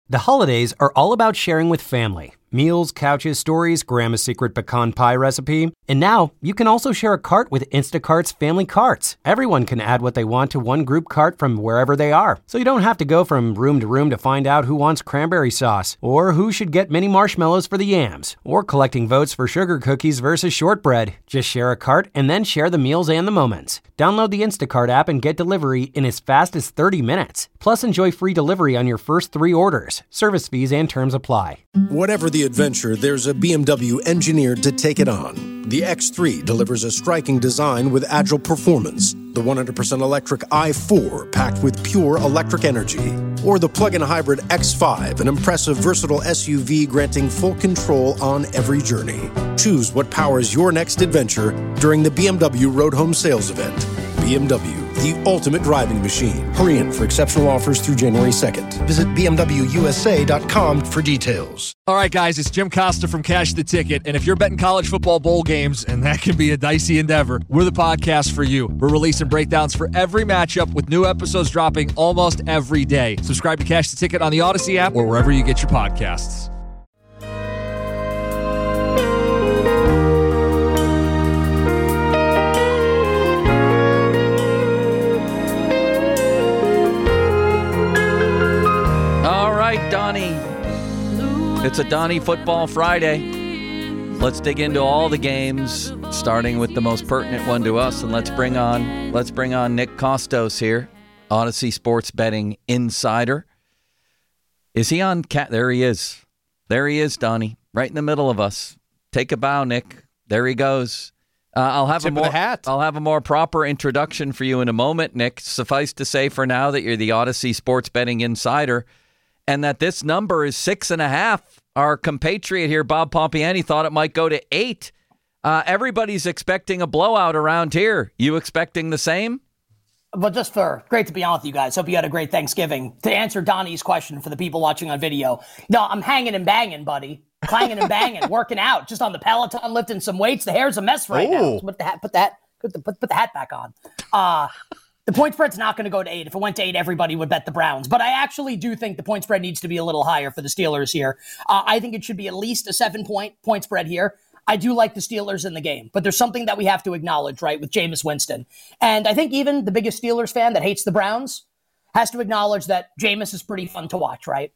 The holidays are all about sharing with family. Meals, couches, stories, Grandma's secret pecan pie recipe. And now, you can also share a cart with Instacart's Family Carts. Everyone can add what they want to one group cart from wherever they are. So you don't have to go from room to find out who wants cranberry sauce, or who should get mini marshmallows for the yams, or collecting votes for sugar cookies versus shortbread. Just share a cart and then share the meals and the moments. Download the Instacart app and get delivery in as fast as 30 minutes. Plus, enjoy free delivery on your first 3 orders. Service fees and terms apply. Whatever the adventure, there's a BMW engineered to take it on. The X3 delivers a striking design with agile performance. The 100% electric i4 packed with pure electric energy. Or the plug-in hybrid X5, an impressive versatile SUV granting full control on every journey. Choose what powers your next adventure during the BMW Road Home Sales Event. BMW, the ultimate driving machine. Hurry in for exceptional offers through January 2nd. Visit BMWUSA.com for details. All right, guys, it's Jim Costa from Cash the Ticket. And if you're betting college football bowl games, and that can be a dicey endeavor, we're the podcast for you. We're releasing breakdowns for every matchup with new episodes dropping almost every day. Subscribe to Cash the Ticket on the Odyssey app or wherever you get your podcasts. Donnie. It's a Donnie Football Friday. Let's dig into all the games, starting with the most pertinent one to us, and let's bring on Nick Kostos here, Odyssey Sports Betting Insider. Is he on? There he is. There he is, Donnie, right in the middle of us. Take a bow, Nick. There he goes. I'll have a more proper introduction for you in a moment, Nick. Suffice to say for now that you're the Odyssey Sports Betting Insider, and that this number is 6.5. Our compatriot here, Bob Pompiani, thought it might go to 8. Everybody's expecting a blowout around here. You expecting the same? But just great to be on with you guys. Hope you had a great Thanksgiving. To answer Donnie's question for the people watching on video, no, I'm hanging and banging, buddy. Clanging and banging, working out, just on the Peloton, lifting some weights. The hair's a mess right now. So put the hat back on. The point spread's not going to go to 8. If it went to 8, everybody would bet the Browns. But I actually do think the point spread needs to be a little higher for the Steelers here. I think it should be at least a 7-point spread here. I do like the Steelers in the game, but there's something that we have to acknowledge, right, with Jameis Winston. And I think even the biggest Steelers fan that hates the Browns has to acknowledge that Jameis is pretty fun to watch, right?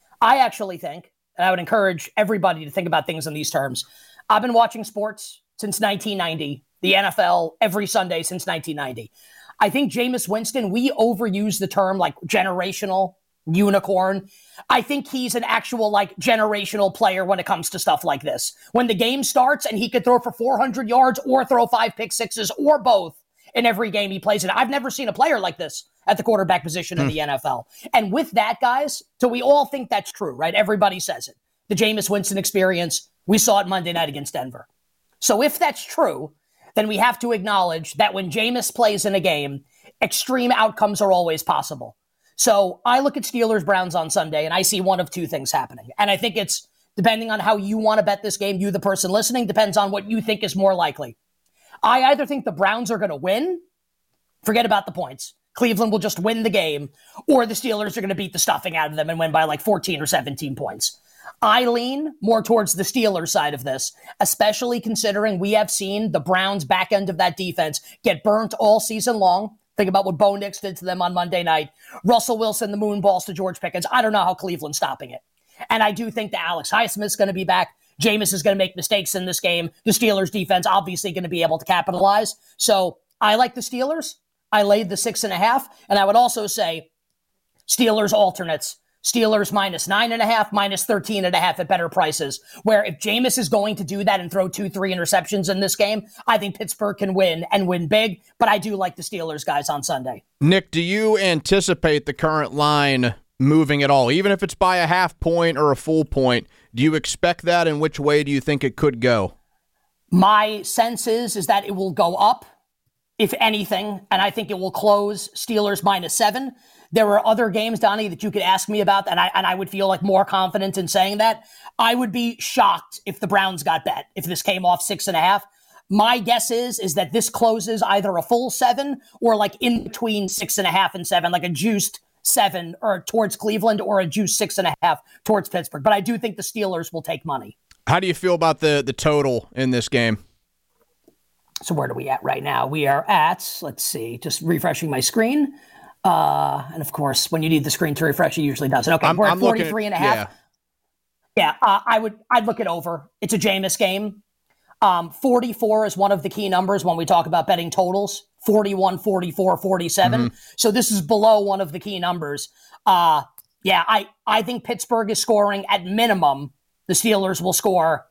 I actually think, and I would encourage everybody to think about things in these terms, I've been watching sports since 1990, the NFL every Sunday since 1990. I think Jameis Winston, we overuse the term like generational unicorn. I think he's an actual like generational player when it comes to stuff like this. When the game starts and he could throw for 400 yards or throw 5 pick sixes or both in every game he plays in. I've never seen a player like this at the quarterback position in the NFL. And with that, guys, so we all think that's true, right? Everybody says it. The Jameis Winston experience, we saw it Monday night against Denver. So if that's true, then we have to acknowledge that when Jameis plays in a game, extreme outcomes are always possible. So I look at Steelers-Browns on Sunday, and I see one of two things happening. And I think it's, depending on how you want to bet this game, you, the person listening, depends on what you think is more likely. I either think the Browns are going to win, forget about the points, Cleveland will just win the game, or the Steelers are going to beat the stuffing out of them and win by like 14 or 17 points. I lean more towards the Steelers side of this, especially considering we have seen the Browns' back end of that defense get burnt all season long. Think about what Bo Nix did to them on Monday night. Russell Wilson, the moon balls to George Pickens. I don't know how Cleveland's stopping it. And I do think that Alex Highsmith's going to be back. Jameis is going to make mistakes in this game. The Steelers' defense obviously going to be able to capitalize. So I like the Steelers. I laid the 6.5. And I would also say Steelers alternates. Steelers minus 9.5, minus 13.5 at better prices, where if Jameis is going to do that and throw 2-3 interceptions in this game, I think Pittsburgh can win and win big, but I do like the Steelers guys on Sunday. Nick, do you anticipate the current line moving at all? Even if it's by a half point or a full point, do you expect that, and which way do you think it could go? My sense is that it will go up, if anything, and I think it will close Steelers minus 7. There are other games, Donnie, that you could ask me about, and I would feel like more confident in saying that. I would be shocked if the Browns got bet, if this came off 6.5. My guess is that this closes either a full 7 or like in between 6.5 and 7, like a juiced 7 or towards Cleveland or a juice 6.5 towards Pittsburgh. But I do think the Steelers will take money. How do you feel about the total in this game? So where are we at right now? We are at, let's see, just refreshing my screen. And of course, when you need the screen to refresh, it usually doesn't. Okay, we're at 43.5. Yeah, I'd look it over. It's a Jameis game. 44 is one of the key numbers when we talk about betting totals. 41, 44, 47. Mm-hmm. So this is below one of the key numbers. I think Pittsburgh is scoring at minimum. The Steelers will score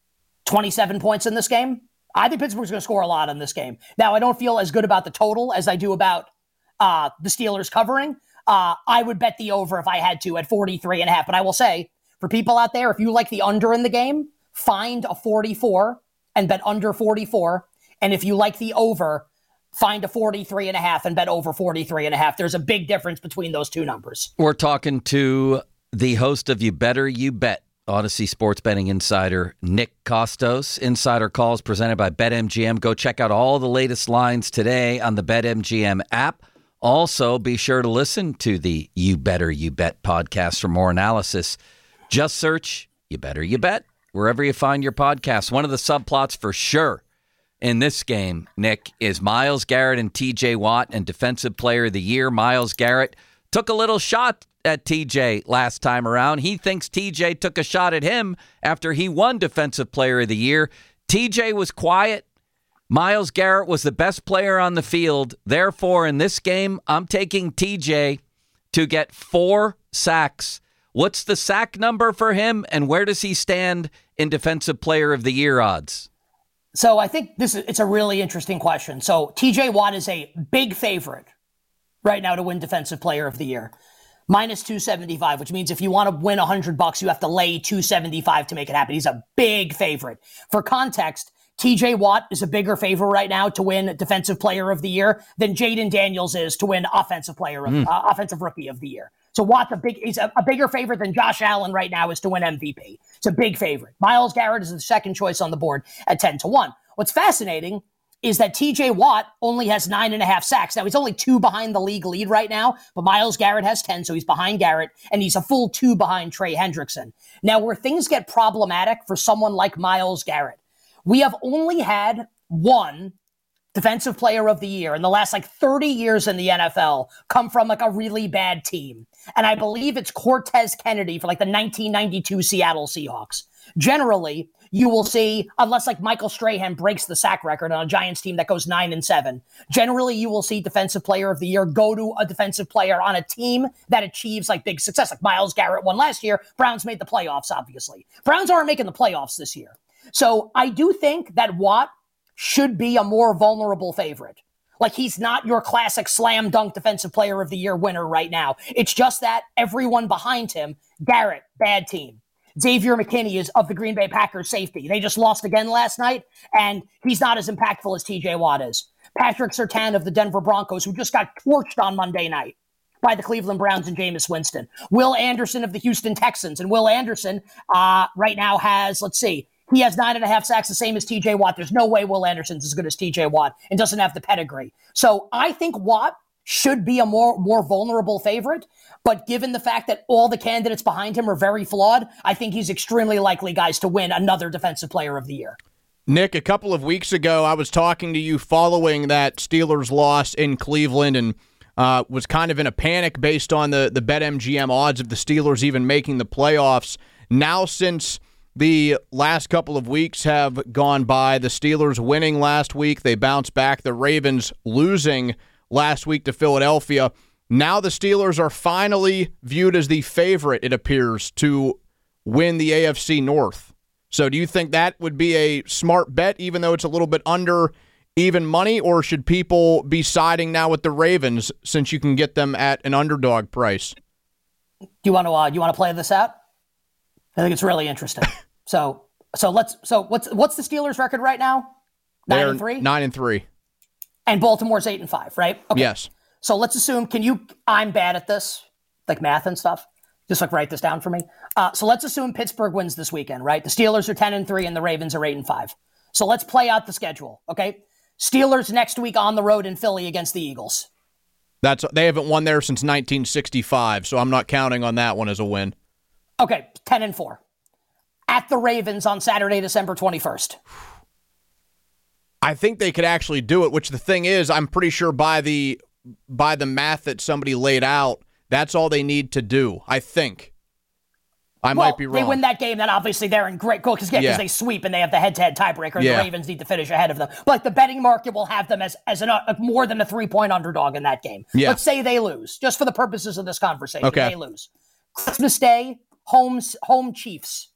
27 points in this game. I think Pittsburgh's going to score a lot in this game. Now, I don't feel as good about the total as I do about the Steelers covering. I would bet the over if I had to at 43.5. But I will say, for people out there, if you like the under in the game, find a 44 and bet under 44. And if you like the over, find a 43.5 and bet over 43.5. There's a big difference between those two numbers. We're talking to the host of You Better You Bet, Odyssey sports betting insider Nick Kostos. Insider calls presented by BetMGM. Go check out all the latest lines today on the BetMGM app. Also, be sure to listen to the You Better You Bet podcast for more analysis. Just search You Better You Bet wherever you find your podcasts. One of the subplots for sure in this game, Nick, is Myles Garrett and TJ Watt and Defensive Player of the Year. Myles Garrett took a little shot at TJ last time around. He thinks TJ took a shot at him after he won Defensive Player of the Year. TJ was quiet. Myles Garrett was the best player on the field. Therefore, in this game, I'm taking TJ to get 4 sacks. What's the sack number for him, and where does he stand in Defensive Player of the Year odds? So I think it's a really interesting question. So TJ Watt is a big favorite right now to win Defensive Player of the Year. Minus 275, which means if you want to win $100, you have to lay 275 to make it happen. He's a big favorite. For context, TJ Watt is a bigger favorite right now to win Defensive Player of the Year than Jaden Daniels is to win Offensive Rookie of the Year. So Watt's he's a bigger favorite than Josh Allen right now is to win MVP. It's a big favorite. Myles Garrett is the second choice on the board at 10-1. What's fascinating is that TJ Watt only has 9.5 sacks. Now, he's only 2 behind the league lead right now, but Myles Garrett has 10, so he's behind Garrett, and he's a full 2 behind Trey Hendrickson. Now, where things get problematic for someone like Myles Garrett, we have only had one Defensive Player of the Year in the last 30 years in the NFL come from a really bad team. And I believe it's Cortez Kennedy for the 1992 Seattle Seahawks. Generally, you will see, unless Michael Strahan breaks the sack record on a Giants team that goes 9-7, generally you will see Defensive Player of the Year go to a defensive player on a team that achieves big success. Myles Garrett won last year. Browns made the playoffs, obviously. Browns aren't making the playoffs this year. So I do think that Watt should be a more vulnerable favorite. He's not your classic slam dunk Defensive Player of the Year winner right now. It's just that everyone behind him, Garrett, bad team. Xavier McKinney is of the Green Bay Packers safety. They just lost again last night, and he's not as impactful as TJ Watt is. Patrick Surtain of the Denver Broncos, who just got torched on Monday night by the Cleveland Browns and Jameis Winston. Will Anderson of the Houston Texans. And Will Anderson right now has, he has 9.5 sacks, the same as TJ Watt. There's no way Will Anderson's as good as TJ Watt and doesn't have the pedigree. So I think Watt should be a more vulnerable favorite, but given the fact that all the candidates behind him are very flawed, I think he's extremely likely, guys, to win another Defensive Player of the Year. Nick, a couple of weeks ago, I was talking to you following that Steelers loss in Cleveland and was kind of in a panic based on the BetMGM odds of the Steelers even making the playoffs. Now, since the last couple of weeks have gone by, the Steelers winning last week, they bounced back, the Ravens losing last week to Philadelphia. Now the Steelers are finally viewed as the favorite, it appears, to win the AFC North. So do you think that would be a smart bet, even though it's a little bit under even money, or should people be siding now with the Ravens since you can get them at an underdog price? Do you want to play this out? I think it's really interesting. So what's the Steelers' record right now? 9-3? 9-3. And Baltimore's 8-5, right? Okay. Yes. So let's assume, I'm bad at this, math and stuff. Just write this down for me. So let's assume Pittsburgh wins this weekend, right? The Steelers are 10-3 and the Ravens are 8-5. So let's play out the schedule, okay? Steelers next week on the road in Philly against the Eagles. They haven't won there since 1965, so I'm not counting on that one as a win. Okay, 10-4. At the Ravens on Saturday, December 21st. I think they could actually do it, which the thing is, I'm pretty sure by the math that somebody laid out, that's all they need to do, I think. I might be wrong. They win that game, then obviously they're in great because they sweep and they have the head-to-head tiebreaker. The Ravens need to finish ahead of them. But the betting market will have them as more than a 3-point underdog in that game. Yeah. Let's say they lose, just for the purposes of this conversation. Okay. They lose. Christmas Day, home Chiefs.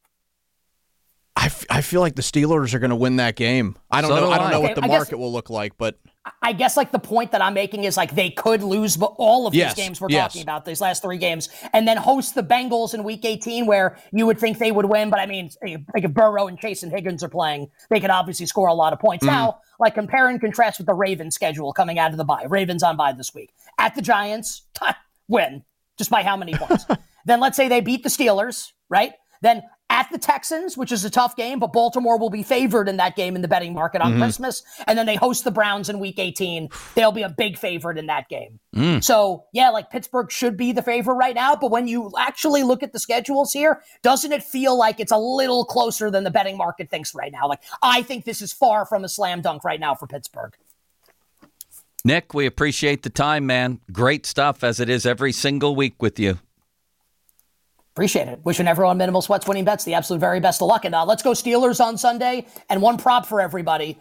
I feel like the Steelers are going to win that game. I don't know what the market will look like, but I guess like the point that I'm making is like they could lose all of these games we're talking about, these last 3 games, and then host the Bengals in Week 18, where you would think they would win. But I mean, like if Burrow and Chase and Higgins are playing, they could obviously score a lot of points. Now, like compare and contrast with the Ravens schedule coming out of the bye. Ravens on bye this week. At the Giants, win. Just by how many points? Then let's say they beat the Steelers, right? Then at the Texans, which is a tough game, but Baltimore will be favored in that game in the betting market on Christmas. And then they host the Browns in Week 18. They'll be a big favorite in that game. So, yeah, like Pittsburgh should be the favorite right now. But when you actually look at the schedules here, doesn't it feel like it's a little closer than the betting market thinks right now? Like, I think this is far from a slam dunk right now for Pittsburgh. Nick, we appreciate the time, man. Great stuff, as it is every single week with you. Appreciate it. Wishing everyone Minimal Sweats winning bets the absolute very best of luck. And let's go Steelers on Sunday. And one prop for everybody.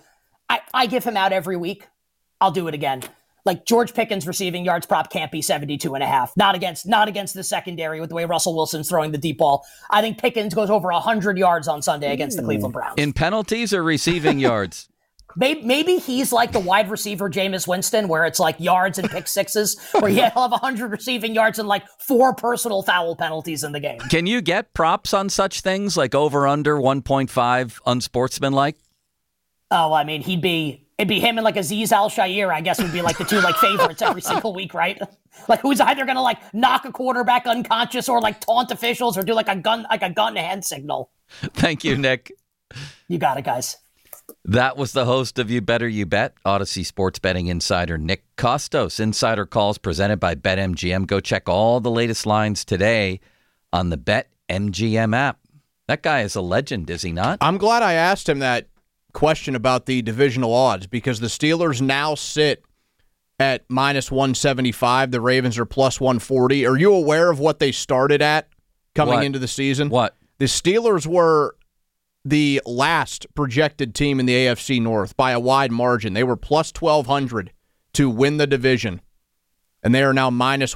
I give him out every week. I'll do it again. Like George Pickens receiving yards prop can't be 72.5. Not against the secondary with the way Russell Wilson's throwing the deep ball. I think Pickens goes over 100 yards on Sunday against the Cleveland Browns. In penalties or receiving yards? Maybe he's like the wide receiver Jameis Winston, where it's like yards and pick sixes, where he'll have 100 receiving yards and like 4 personal foul penalties in the game. Can you get props on such things like over under 1.5 unsportsmanlike? Oh, I mean, it'd be him and like Azeez Al-Shaair, I guess would be like the 2 like favorites every single week, right? Like who's either gonna like knock a quarterback unconscious or like taunt officials or do like a gun hand signal. Thank you, Nick. You got it, guys. That was the host of You Better You Bet, Odyssey sports betting insider Nick Kostos. Insider calls presented by BetMGM. Go check all the latest lines today on the BetMGM app. That guy is a legend, is he not? I'm glad I asked him that question about the divisional odds because the Steelers now sit at minus 175. The Ravens are plus 140. Are you aware of what they started at coming into the season? What? The Steelers were the last projected team in the AFC North by a wide margin. They were plus 1,200 to win the division, and they are now minus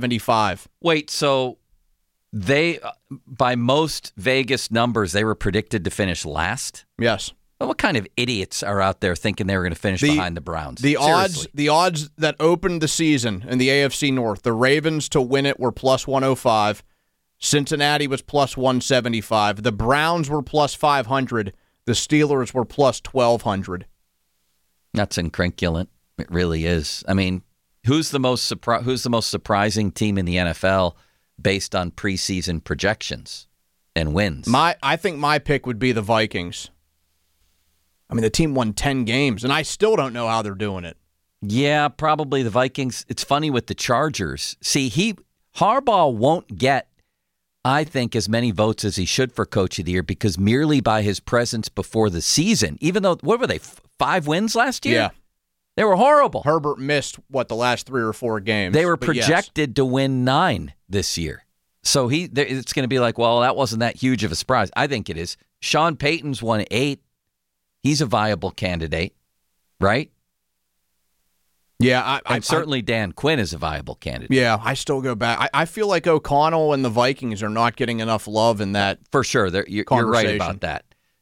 175. Wait, so they, by most Vegas numbers, they were predicted to finish last? Yes. Well, what kind of idiots are out there thinking they were going to finish behind the Browns? The odds that opened the season in the AFC North, the Ravens to win it were plus 105. Cincinnati was plus 175. The Browns were plus 500. The Steelers were plus 1,200. That's incrinculant. It really is. I mean, who's the most surprising team in the NFL based on preseason projections and wins? I think my pick would be the Vikings. I mean, the team won 10 games, and I still don't know how they're doing it. Yeah, probably the Vikings. It's funny with the Chargers. See, Harbaugh won't get, I think, as many votes as he should for Coach of the Year because merely by his presence before the season, even though, what were they, 5 wins last year? Yeah. They were horrible. Herbert missed, the last 3 or 4 games? They were projected to win 9 this year. So it's going to be like, well, that wasn't that huge of a surprise. I think it is. Sean Payton's won 8. He's a viable candidate, right? Yeah, certainly Dan Quinn is a viable candidate. Yeah, I still go back. I feel like O'Connell and the Vikings are not getting enough love in that. For sure, you're right about that.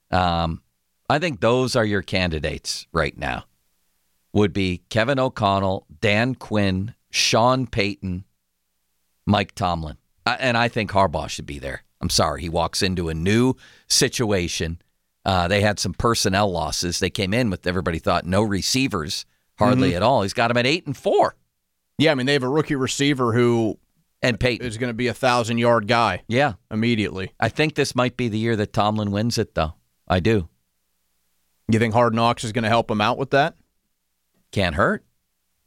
I think those are your candidates right now. Would be Kevin O'Connell, Dan Quinn, Sean Payton, Mike Tomlin, and I think Harbaugh should be there. I'm sorry, he walks into a new situation. They had some personnel losses. They came in with, everybody thought, no receivers. Hardly at all. He's got him at 8-4. Yeah, I mean, they have a rookie receiver who Peyton is going to be a 1,000-yard guy. Yeah. Immediately. I think this might be the year that Tomlin wins it, though. I do. You think Hard Knocks is going to help him out with that? Can't hurt.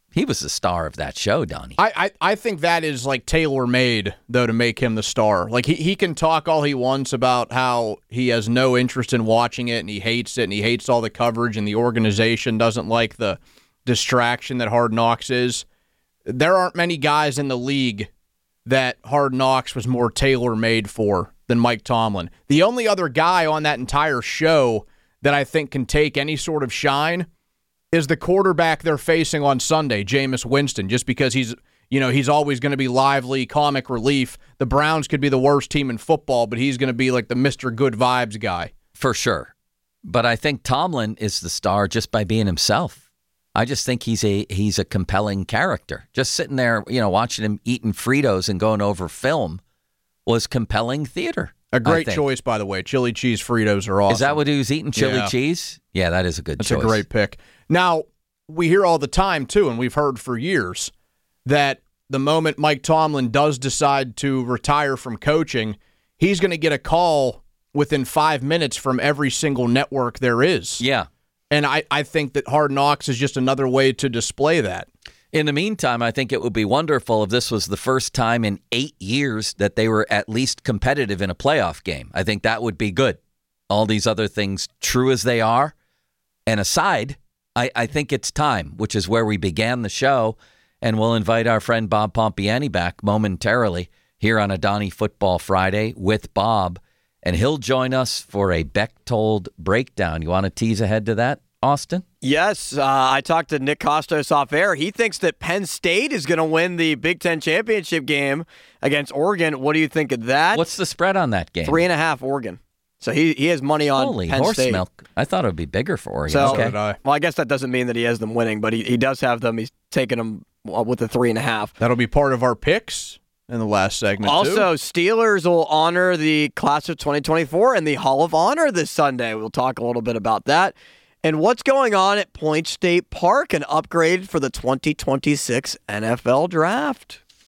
He was the star of that show, Donnie. I think that is like tailor-made, though, to make him the star. Like, he can talk all he wants about how he has no interest in watching it, and he hates it, and he hates all the coverage, and the organization doesn't like the distraction that Hard Knocks is. There aren't many guys in the league that Hard Knocks was more tailor-made for than Mike Tomlin. The only other guy on that entire show that I think can take any sort of shine is the quarterback they're facing on Sunday, Jameis Winston, just because he's always going to be lively, comic relief. The Browns could be the worst team in football, but he's going to be like the Mr. Good Vibes guy. For sure. But I think Tomlin is the star just by being himself. I just think he's a compelling character. Just sitting there, watching him eating Fritos and going over film was compelling theater. A great choice, by the way. Chili cheese Fritos are awesome. Is that what he was eating, chili cheese? Yeah, that is a good choice. That's a great pick. Now, we hear all the time, too, and we've heard for years, that the moment Mike Tomlin does decide to retire from coaching, he's going to get a call within 5 minutes from every single network there is. Yeah. And I think that Hard Knocks is just another way to display that. In the meantime, I think it would be wonderful if this was the first time in 8 years that they were at least competitive in a playoff game. I think that would be good. All these other things, true as they are, and aside, I think it's time, which is where we began the show, and we'll invite our friend Bob Pompiani back momentarily here on a Donnie Football Friday with Bob, and he'll join us for a Bechtold breakdown. You want to tease ahead to that, Austin? Yes, I talked to Nick Kostos off air. He thinks that Penn State is going to win the Big Ten championship game against Oregon. What do you think of that? What's the spread on that game? 3.5 Oregon. So he has money on Holy Penn horse State. Milk. I thought it would be bigger for Oregon. So did I. Well, I guess that doesn't mean that he has them winning, but he does have them. He's taking them with the 3.5. That'll be part of our picks in the last segment, Also, Steelers will honor the class of 2024 in the Hall of Honor this Sunday. We'll talk a little bit about that. And what's going on at Point State Park, an upgrade for the 2026 NFL Draft.